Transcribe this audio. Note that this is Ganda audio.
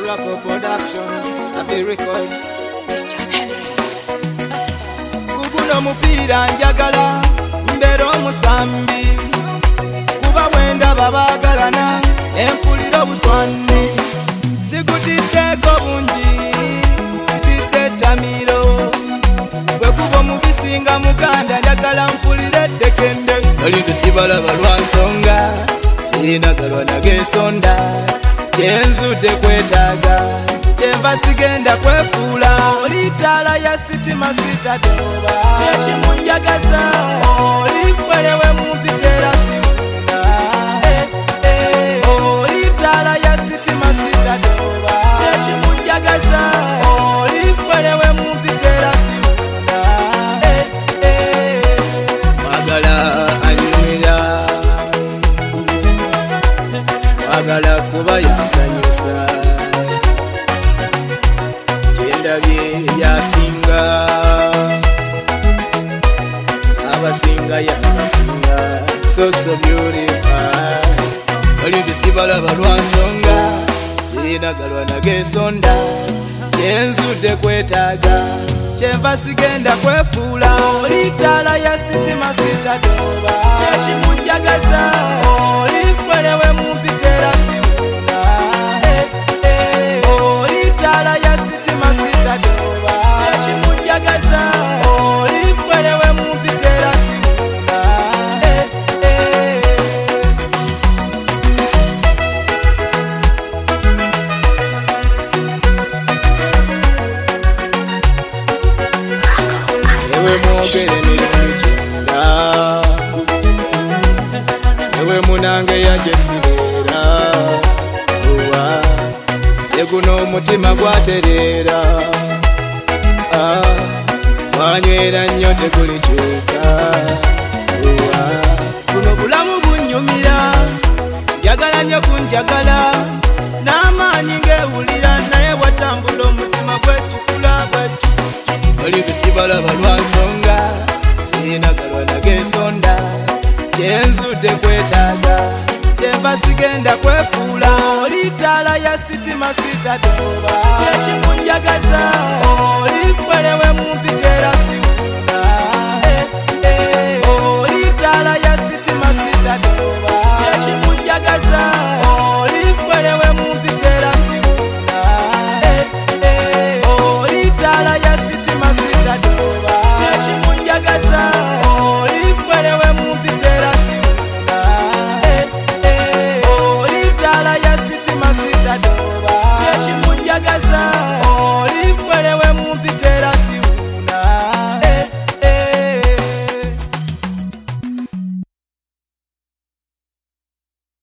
Rocco Production, Happy Records. Kuguno mupiira njagala mbera omusambi, kuba wenda babagalana empulira obuswani. Sikutiddeko bungi, sitidde tamiro, bwe kuba omubisinga muganda njagala mpulire ddekende. Olize sibalaba lwa nsonga, sinagalwa nagesonda, kyenzudde kwetaaga, kyenva sigenda kwefuula. Oli ttaala ya sitima sitadoba, kyekimunjagaza, oli kwelewe mumpitera siwunda. Oli ttaala ya sitima sitadoba, kyekimunjagaza, oli kwelewe mumpitera siwunda. Mwagala anyumira, mwagala kuba yansanyusa, kyendabye yasinga, abasinga yabasinga, so beautiful. Olize sibalaba lwa nsonga, sinagalwa nagesonda, kyenzudde kwetaaga, kyenva sigenda kwefuula. Oli ttaala ya sitima sitadoba, kyekimunjagaza, oli kwelewe mumpitera siwunda. Oli ttaala ya sitima sitadoba, kyekimunjagaza, oli kwelewe mumpitera siwunda. Ewe mwogere mirungi kyenda, ewe munange yagesibeera, ze guno omutima gwatereera, wanywera nnyo tegulikyuka. Buno bulamu bunnyumira, njagala nnyo kunjagala, n'amaanyi ng'ewulira, naye watambula omutima gwekikula bwekyo. Olize sibalaba lwa nsonga, sinagalwa nagesonda, kyenzudde kwetaaga, kyenva sigenda kwefuula. Oli ttaala ya sitima sitadoba, kyekimunjagaza, oli kwelewe mumpitera siwunda. Oli ttaala ya sitima sitadoba, kyekimunjagaza, oli kwelewe mumpitera siwunda. Oli ttaala ya sitima sitadoba, kyekimunjagaza, oli kwelewe mumpitera siwunda. Oli ttaala ya sitima sitadoba.